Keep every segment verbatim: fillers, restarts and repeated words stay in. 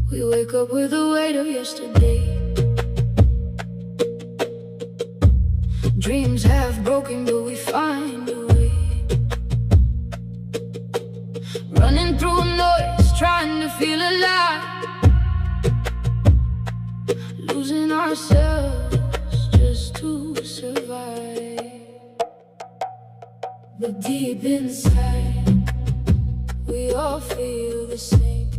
We wake up with the weight of yesterday. Dreams half broken, but we find a way. Running through noise, trying to feel alive. Losing ourselves just to survive. But deep inside, we all feel the same.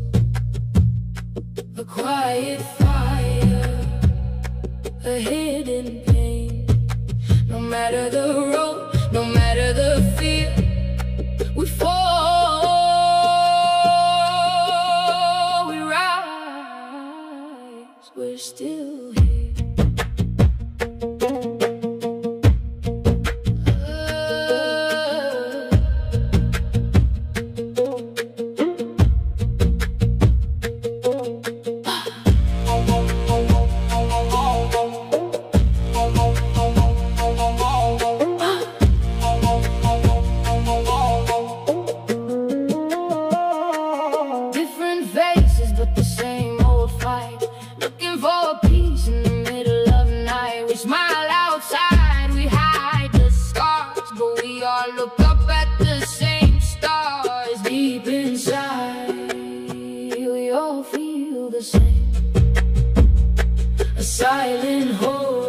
A quiet fire, a hidden pain. No matter the road, no matter the fear, we fall, we rise, we're still here. But the same old fight, looking for peace in the middle of the night. We smile outside, we hide the scars, but we all look up at the same stars. Deep inside, we all feel the same. A silent hope